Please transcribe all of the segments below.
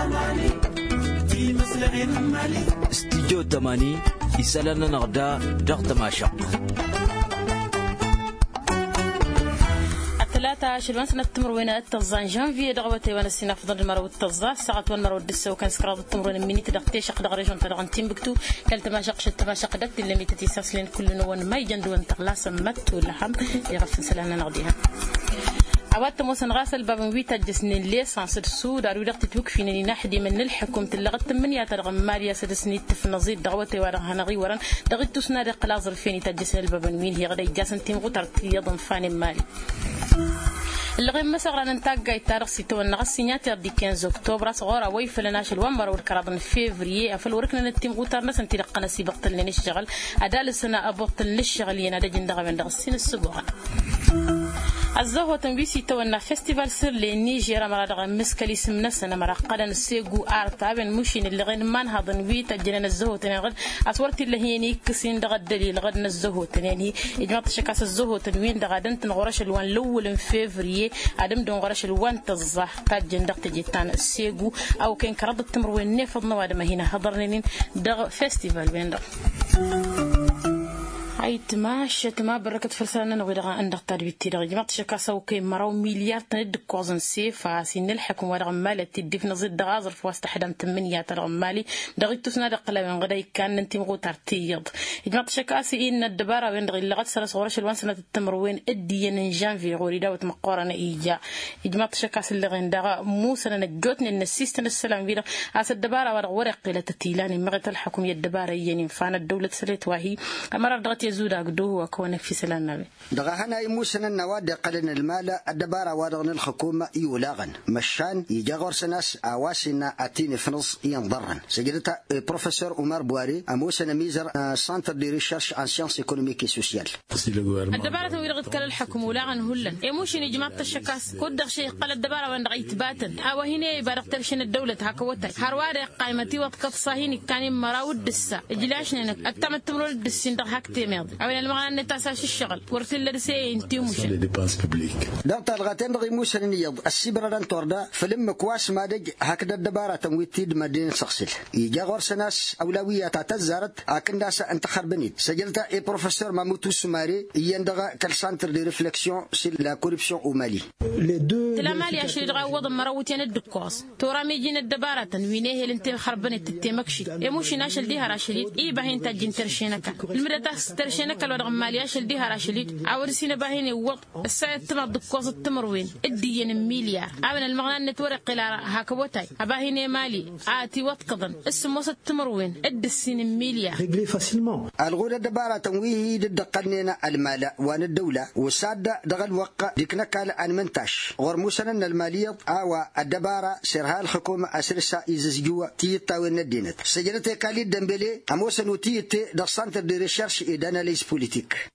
استديو 80 يسألنا نغدا ضغط ماشق ثلاثة شلون سنة تمروين التزان جانفي دغوتي وانا سينا فضل المرو التزا ساعة والمرو الدسة وكان سكراد التمروين مني تدقتي شق دغريجون تدغن تيمبكتو كلت ما شق شت ما شق دقت اللي ميتتي ساسلين كل نوان ما يجندو انتقلا سمت ولحم يغفل سلانا نغديها عوات موسن غاسل باب ويتا جسنين ليسانس السود دارو دغت توقفيني نحدي من الحكومة اللي غت من يا ترغم ماليا سدسني تفنزيد دغوتي ورا هنغي ورن دغت تسنا دق لازر فيني تجسن الباب وين هي غدا جاسن تيم غتر يضم فاني مالي اللي مسغرا ننتاقاي تاريخ سيتو النغسينيات دي 15 اكتوبر صغورا ويفلناش الومبر والكرادن فيفري افل وركنا نتيم غوتار ناس انت لقنا سي بقتل لي نشتغل ادال السنه ابطل للشغل ينا دجن دغ من دغسين السبوع الزهو تنبيسي تونا فيستيفال سر لي نيجيرا مرا مسكلي سمنا سنه مرا قدن سيغو ارتا بن مشين اللي غين مان هضن وي تجنن الزهو تنغد اصورتي اللي هي كسين دغ الدليل غدن الزهو تنين اجماع شكاس الزهو تنوين دغدن تنغرش الوان الاول فيفري ادم دون غرش الوان تزح كاجن دغت جيتان سيغو او كان كرد التمروين نفضنا وادما هنا حضرنين دغ فيستيفال بين دغ هاي تماشى تما بركة فرسانة نغيرها عندك تربيتي رجع جماعة شكاسة وكي مراو مليار تند كوزن سيفا سين الحكم ورغم مالة تدي في نزيد دغازر في وسط حدا 8 رغم مالي دغيت تسنا دقلا من غدا كان ننتي مغو ترتيض جماعة شكاسة إن الدبارة وين دغي لغت سرس غورش الوان سنة التمروين ادي ننجان في غوريدا وتمقارنة إيجا جماعة شكاسة اللي غندغا مو سنة نجوتني إن السيستم السلام فينا أس الدبارة ورق إلى تتيلاني مغت الحكم يدبارة يعني فانا الدولة سليت وهي أمر دغت يزودا قدوه وكونك في سلام دغهنا يموسنا النواد قلن المال الدبارة وادغن الحكومة يولاغن مشان يجاغر سناس أواسنا أتين فنص ينضرن سجلت بروفيسور عمر بواري أموسنا ميزر سانتر دي ريشيرش ان سيانس ايكونوميك اي سوسيال الدبارة ويرغد كل الحكم ولاغن هلن يموشن يجمع الشكاس كودغ شيء قال الدبارة وين رغيت باتن أو هنا بارق ترشن الدولة هكوتك هرواري قائمتي وقت صاهين كان مراود دسا اجلاشنا التم تمرول دسين دغ هكتي ميض المغنى نتاساش الشغل ورثل لرسي انتي ومشن دغت الغاتين دغي موسن نيض السبران توردا فلم كواس مادج هكذا الدبارة تمويتيد مدينة سقسل يجا غورسناس أولوية تعتزرت أكنداس أنت خربنيت سجلت اي بروفيسور ماموتو سماري يندغا كالسانتر دي ريفليكسيون سي لا كوربسيون او مالي تلا مالي عشان دغا وضم مروتين الدكوس تورا ميجين الدبارة تنوينيه اللي انت خربنيت تتمكشي يموشي ناشل ديها راشليت اي باهين تاجين ترشينكا المدتاس ترشينكا الورغم مالياش الديها راشليت عورسينا باهين وقت الساعة تمر دكوس التمروين الدين مليار عمل المغنى نتورق الى هكوتاي باهين مالي آتي واتقضن السموس التمروين الدسين مليار الغولة الدبارة تنويه ضد قنينا المال وان الدولة وسادة دغل وقع ديكنا كال ان منتاش غرموسنا المالية او الدبارة سيرها الحكومة اسرسا يززجوا تيتاوين الدينت سجلت كالي دمبلي اموسن وتيتي دا سانتر دي ريشيرش اي داناليز بوليتيك.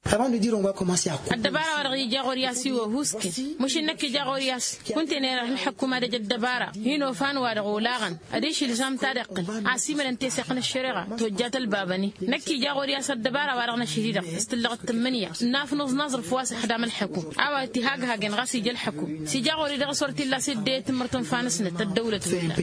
الدبارة ورغي جاغورياسي وهوسكي مش انك جاغورياس كنت نرى الحكومة دج الدبارة هنا فان ورغولاغن اديش لزام تارق عاصمة انت سقنا الشريعة توجات البابني نكي جاغورياس الدبارة ورغنا شديدة استلغت 8 ناف نظر فواس حدام الحكومة او اتهاج هاجن غاسي جل الحكومة سي جاغوري دغ صورتي لا سديت مرتن فانسنت الدولة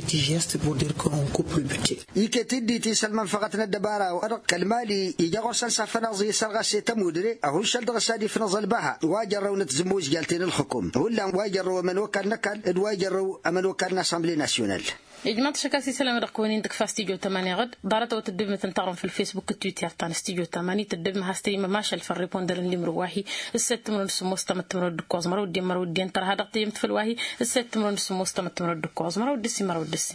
يكتدي تي سلمان فقطنا الدبارة ورق كالمالي يجاغور سلسة فنغزي سرغا سيتمودري اهو شلدغ سادي في نظل بها واجروا نتزموج جالتين الحكومة ولا واجروا من وكال نكال واجروا من وكال اسامبلي ناسيونال إجماع شكاسي سلام رقوانين دك فاستيجو 8 غد دارت وتدب مثل تعرف في الفيسبوك التويتر تاع استيجو 8 تدب ما هستي ما ماشى في الريبوندر اللي مروحي الست من السموس تمر الدكوز مرودين ترى هذا قيمت في الواهي الست من السموس تمر الدكوز مرودسي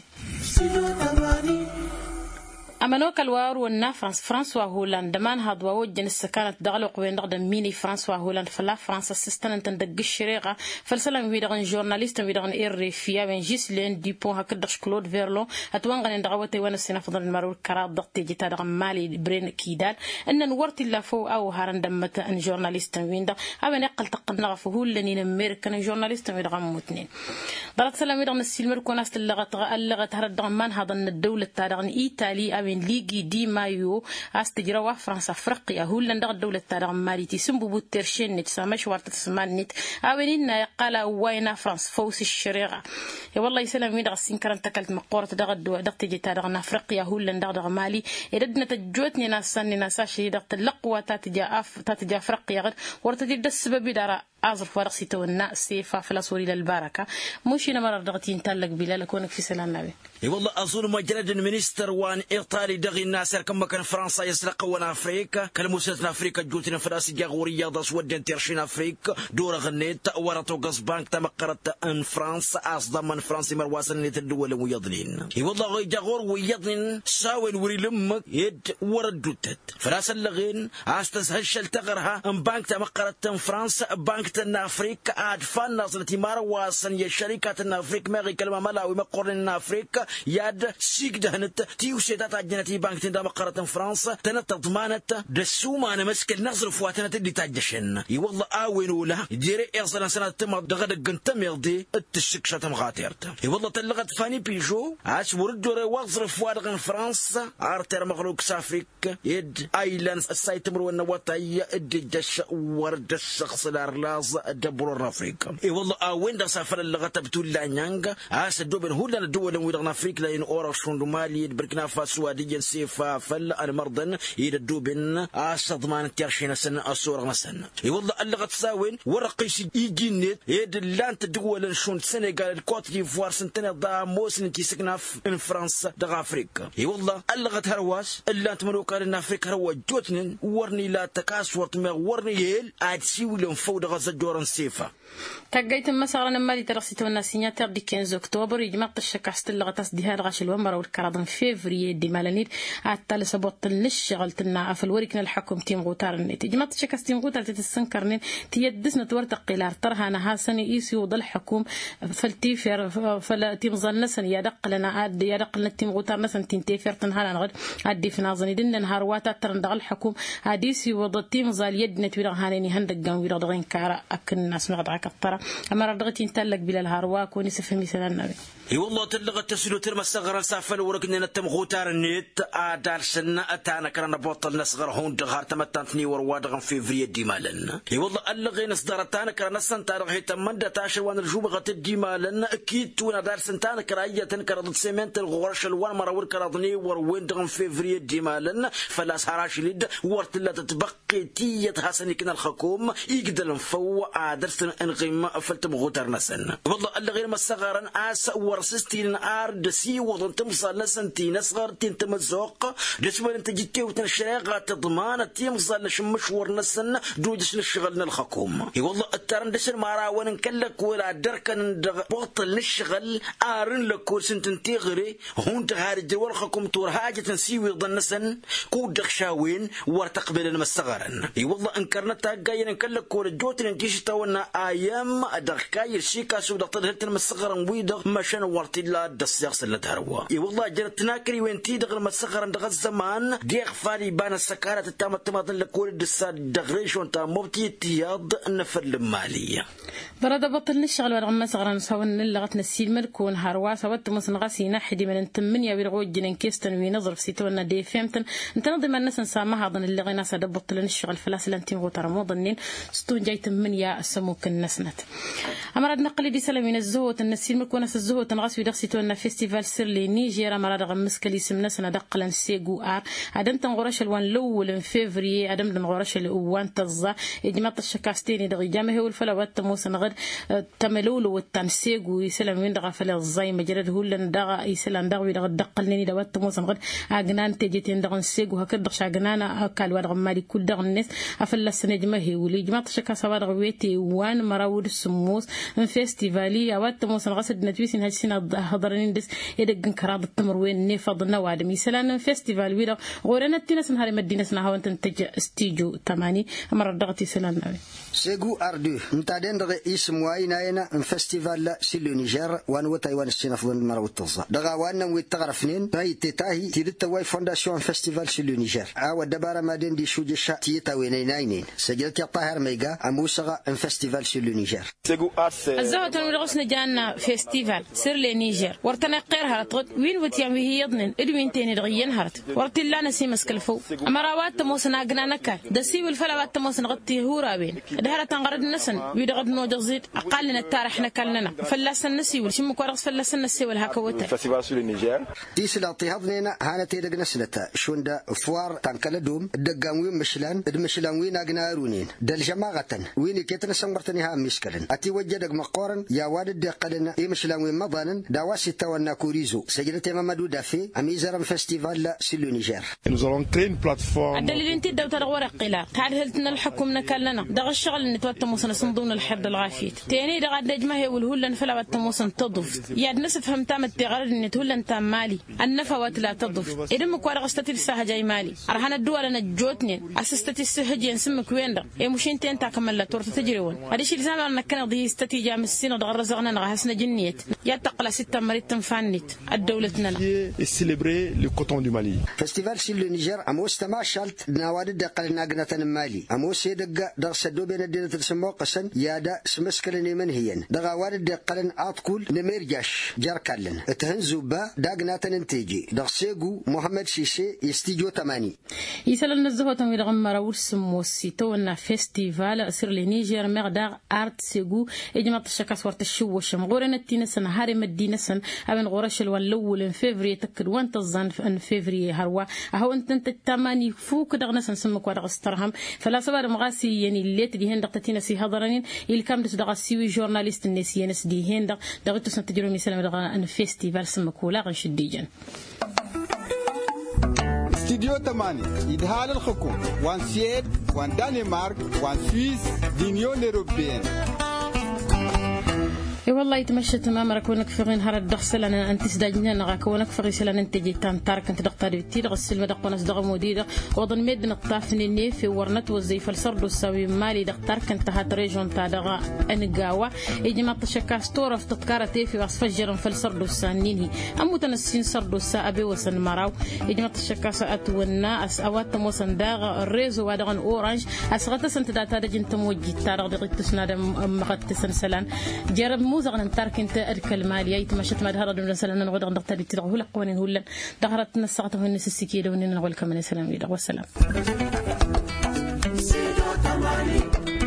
أمانوك الوار والنا فرانسوا هولاند دمان هاد ووجن السكانة دغلق وين دغدن ميني فرانسوا هولاند فلا فرنسا سيستن تندق الشريعة فالسلام ويدغن جورناليست ويدغن إيريفيا وين جيسلين ديبون هكدغش كلود فيرلو أتوانغن دغوتي وانا السنة فضل المرور كرات ضغطي جيتا دغن مالي برين كيدال أن نورت الله فو أو هارن دمت أن جورناليست وين دغ أو نقل تقدنا فهول لنين أمريكان جورناليست ويدغن موتنين دغت سلام ويدغن السيلمر كوناست اللغة هرد دغن مان هادن الدولة تادغن إيطالي أو ليجي دي مايو استجروا فرنسا افريقيا هولندا الدوله تاع ماليتي سمبو ترشين نت سامش ورت تسمان نت اويننا قال وين فرنسا فوس الشريعه يا والله يسلم مين غسين كرن تكلت مقورة دغت جيتا دغنا أفريقيا هولن دغ مالي يردنا تجوتني ناس سني ناساشي دغت اللقوة تاتجا أفريقيا غير ورتدي دس سبب دارا أزر فرقسي تونا سيفا فلاسوري للبركة مش هنا مرة دغتين تلق بلا لكونك في سلام نبي. والله أظن مجرد المينستر وان إيطالي دغي الناس كم كان فرنسا يسرق وانا أفريقيا كالموسيقى أفريقيا جوتنا فراسي جاغوريا داس ودين تيرشين أفريقيا دورة غنيت ورطو قصبانك تمقرت ان فرنسا أصدم من فرنسا مرواصل للدول ويضنين والله غي جاغور ويضنين ساوين وري لمك يد وردوتت فراس اللغين أستسهل تغرها ان بانك تمقرت فرنسا بانك تنا أفريقيا أدفان ناصلتي مرواصل يا شركة أفريقيا ما غي كلمة ملاوي مقرن أفريقيا ياد سيك دهنت تيو سيدات عجنتي بانك تندا مقرة فرنسا تنت ضمانت دسوما انا مسك النظر فواتنا تدي تاجشن والله اوين ولا ديري اصلا سنه تم دغد قنتم يغدي التشكشه مغاتيرت والله تلغت فاني بيجو عاش وردور وغزر فوادغ فرنسا ارتر مغلوك سافريك يد ايلاند السايتمر والنواتاي الدجش ورد الشخص الارلاز دبر افريقيا والله اوين دا سافر اللغه بتول لا نيانغا عاش دوبن هولا الدول ويدغنا افريقيا لين اورشون مالي بركنا فاسو دي سيفا فل المرضن يدوبن ضمان تيرشينا سنة الصورة مثلا والله اللغة تساوين ورقيش يجينيت يد اللان تدول شون السنغال الكوت ديفوار سنتنا ضا موسن تي سكنا في فرنسا دغ افريقيا والله اللغة هرواس اللان تمروك لنا افريقيا هو جوتنن ورني لا تكاسورت ما ورني يل ادسي ولهم فوق غزه جورن سيفا تقيت مثلا مالي ترسيتو الناسيناتير دي 15 اكتوبر يجمع الشكاست اللغة تصديها الغاش الومر والكرادن فيفري دي مالانيت عتال سبوت النشغل تنا في الوريكنا الحكم تيم غوتار النت جمعت الشكاست تيم غوتار تتسنكرنين تيدسنا تورتق قلار ترها انا سنه ايسي وضل حكوم فلتيفر فلا تيم ظن سن يدق لنا عاد يدق لنا تيم غوتار نسن تنتيفر تنهار نغد عدي في نازني دنا نهار واتا ترندغ الحكوم عاديسي وضل تيم ظال يدنا توير هاني هندق وير دغين كارا اكن الناس نغد كثره اما ردغتي نتلق بلا الهارواك ونسفهمي سلام والله تلغى تسلو ترمى الصغر سافل وركننا تم غوتار النت ادار سنه اتانا كرنا بطل نصغر هون دغار تمتنتني وروادغ في فري ديمالن والله اللغي نصدرتانا كرنا سنتار هي تمند تاشر وان الجوب غت ديمالن اكيد تونا دار سنتانا كرايه تنكر سيمنت الغورش الوان مرور كرضني وروين دغ في فري ديمالن فلا سراش ليد ورت لا تتبقي تيه حسن كنا الحكوم يقدر نفو ادرس انغيم فلتم غوتار نسن والله اللغي مسغرن اس ورسستين ارد سي وضن تمصل لسنتين صغر تنتمزوق دسمن انت جيتي وتنشريغه تضمان تيمصل مشوار نسن دوجش للشغلنا الحكومه والله الترندشر مارا وين كلك ولا دركن بطل نشغل ارن لك سنتنتي غري هون تخارج والحكومه تور حاجه تنسيوي ضن نسن كود دخشاوين ورتقبل المستغرن والله انكرنا تاغاين كلك ولا جوتن انتيش تونا ايام دخكاي شيكا سو دقت المستغرن ويدغ مشان ورتي لا دسيخ اللي تهروا والله جرتنا كري وين تي دغ المستغرن دغ الزمان ديغ فاري بان السكاره التامه تماضل لكل دساد دغريشون تا موبتي تياض النفر الماليه برد بطل نشغل ورغم صغران سوون لغتنا السيل ملكون هروا سوت مسن غاسي نحدي من تمنيا بيرغوج جنن كيستن وينظر في سيتونا دي فهمتن انت نظم الناس نسامها ظن اللي غينا سد بطل نشغل فلاس لانتي غوتر مو ظنين ستون جاي تمنيا سموك النسنت امرد نقلي دي سلامين الزهوت النسيل ملكون في الزهوت نغاس في دخسيتونا فيستيفال سيرلي نيجيرا مراد غمس كلي سمنا سنه دقلن سيغو ار ادم تنغورش الوان لول فيفري ادم تنغورش الوان تزا اجماط الشكاستيني دغ جامه والفلوات موسى نغد تملول والتنسيغو يسلم من دغ فل الزي مجرد هولن دغ يسلم دغ دغ دقلني دوات موسى نغد اغنان تجيتين دغ سيغو هكذا شاغنانا اكل ودغ مالي كل دغ الناس افل السنجمه ولي جماط الشكاسا دغ ويتي وان مراود السموس فيستيفالي اوات موسى غسد نتويسين هالسنه حضرين دس يدغن كراد التمر وين نفضنا وادم يسلم فيستيفال ويدا غورنا تينس نهار مدينه سنا هو تنتج استيجو 8 امر دغتي سلام سيغو اردو نتادين دغ اسم وايناينا فيستيفال سيلو نيجر وان وتايوان السنه فضل المره التوزا دغا وانا ويتغرفنين باي تيتاهي تيدت واي فونداسيون فيستيفال سيلو نيجر او دبارة مادين دي شوجشا تيتا وينيناين سجلت طاهر ميغا اموسغا فيستيفال سيلو نيجر سيغو ارس الزهوت ولغسنا جانا فيستيفال سيرلي نيجر ورتنا قير هرت وين وتيام وهي يضنن ادوين تاني دغيان هرت ورتلا نسي مسكلفو امراوات موسنا غنانكا دسي والفلوات موسنا غتي هورابين دهرة تنقرد النسن ويدغد نوجر زيد أقلنا التاريخنا كلنا فلسنا نسي والشم كوارغ فلسنا نسي والهكوته فestival sur le Niger تيسلا طيهضنينا هانا تيدق نسلتا شوندا فوار تنكلا دوم دقاوي مشلان المشلان وين أجنارونين دل جماعة وين كيتنا سمرتني ها مشكلن أتي وجدك مقارن يا والد دقلنا إيه مشلان وين مضانا دواسي توانا كوريزو سجلت مامادو دافي أميزرم فestival sur le Niger. Nous allons créer une plateforme. الدليل انت الدوتر ورق قلا تعال هلتنا الحكم نكلنا دغ الشغل اللي توتموسن صندوق الحرد الغافيت تاني دغ النجمه هي والهلن فلا وتموسن تضف يا ناس فهم تام التغرر ان تهلن تام مالي النفوات لا تضف اذا مكوار غستتي الساحه جاي مالي رهن الدول انا جوتنين اسستي السهج ينسمك وين ده اي مش انت كمل لا تورت تجريون هذا الشيء زعما انك كان ضي استتي جام السنه دغ رزقنا نغاسنا جنيت يا تقلا 6 مريت تنفنت الدولتنا célébrer le coton du Mali. فestival sur le Niger أموس تماشلت نوادد دقلنا جنة مالي أموس يدق دغ سدو بين الدين تسمو قسن يادا سمسكلني منهيا دغ وارد دقلن أتقول نميرجاش جاركالن اتهنزو با داغنا تنتيجي دغ سيغو محمد شيشي يستيجو 80 يسال نزهو تمي دغ مراول سموسي تونا فestival sur le Niger مغداغ ارت سيغو اجمع تشكاس ورت الشو شمغورن التين سنه هاري مدينه سن ابن غورش الاول فيفري تكد وانت الظن في فيفري هروا اهو انت التماني فوق دغنا سنسمك ودغ استرهم فلا صبر مغاسي يعني الليت دي هند دقتينا سي هضرنين الكام دغ سيوي جورناليست الناس ينس دي هند دغ تسنتجرو مثلا دغ ان فيستيفال سمكولا غنشديجن استديو 8 إدهال الحكومة وان سويد وان دنمارك وان سويس دينيون أوروبيين اي والله يتمشى تماما راكونك فغين هرا الدخسل انا انت سداجنا نغاكونك فغي سلان انت جيتان تارك انت دقتاري تير غسل ما دقونس دغ موديده وضن ميد نطافني ني في ورنت وزيف السرد وساوي مالي دقتارك انت هات ريجون تاع دغ انغاوا يجي ما تشكا ستور في تذكرتي في وصفجر في السرد والسانيني ام تنسين سرد والسابي وسن مراو يجي ما تشكا ساعات والناس اوات موسن داغ الريزو ودغن اورانج اسغت سنت داتا دجنت موجي تاع دغ تسناد مقت سنسلان جرب موزغنا نتارك انت الكلماليه يتمشت ما هذا دون سلام نغد نقطه تدغ له قوانين هولن دغرت نسقته الناس السكيده ونن نقول كمان سلام والسلام